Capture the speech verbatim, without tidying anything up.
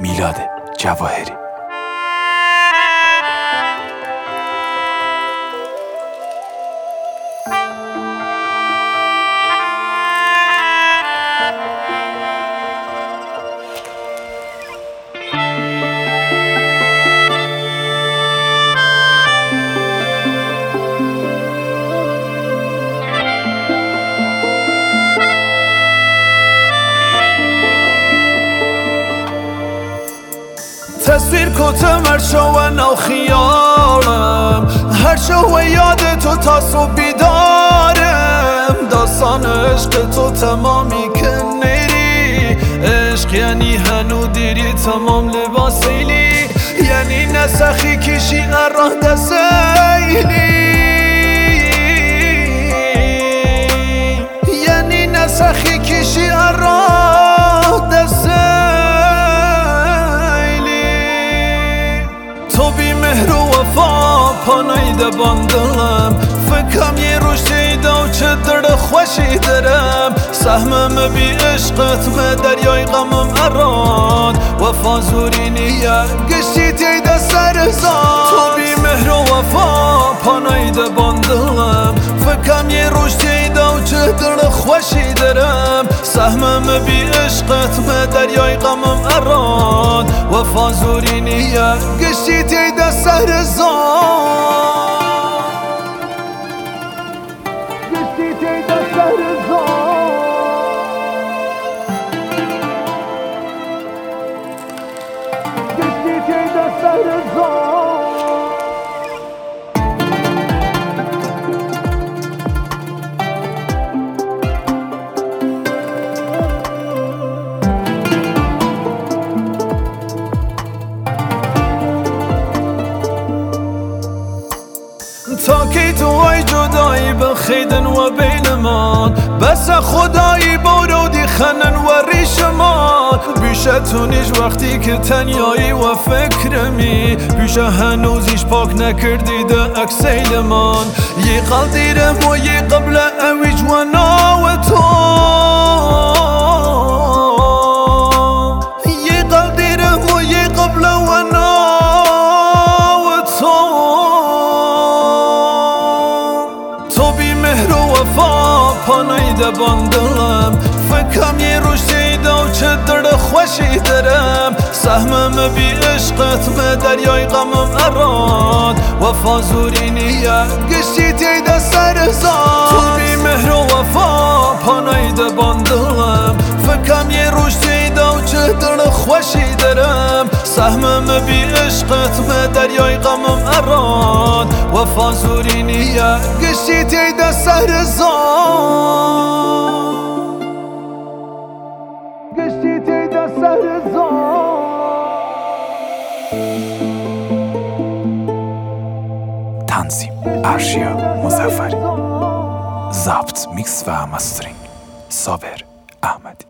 میلاد جواهری. تصویر کتم هر شو و نو خیالم، هر شو و یاد تو تا صبح بیدارم. داستان عشق تو تمامی که نیری، عشق یعنی هنو دیری تمام لباسیلی، یعنی نسخی کشی راه دستیلی، یعنی نسخی کشی راه دستیلی. تو بی مهر و وفا پانایده باندلم، فکرم یه روش دیده و چه درد خوشی دارم. سهمم بی عشقت به دریای غمم اراد، وفا زوری نیه گشتی تیده سر زاد. تو بی مهر و وفا پانایده باندلم، فکرم یه روش دیده و چه درد خوشی دارم. سهمم بی عشقت به دریای غمم اراد، وفا زوری نیه گشتی تیده سر زاد. گشتی تیده سر زاد. گشتی تیده سر زاد. تا کی تو ای جدایی بخیدن و بینمان، بس خدایی بارودی خنن و ریشمان. بیشه تو نیش وقتی که تنیایی و فکرمی، بیشه هنوزیش پاک نکردی ده اکسیلمان. یه قلدیرم و یه قبل اویج و ناو تو، یه قلدیرم و یه قبل و ناو تو. تو بی مهر و وفا پانایده باندلم، فکرم یه روش دیده و چه درد خوشی دارم. سهمم بی عشقت به دریای غمم اراد، وفا زوری نیه گشتی تیده سر زاد. تو بی مهر و وفا پانایده باندلم، فکرم یه روش دیده و چه درد خوشی دارم. سهمم بی عشقت به دریای غمم اراد، وفا زوری نیه گشتی تیده سر زاد. گشتی تیده سر زاد. تنظیم ارشیا مظفری، ضبط میکس و مسترینگ صابر احمدی.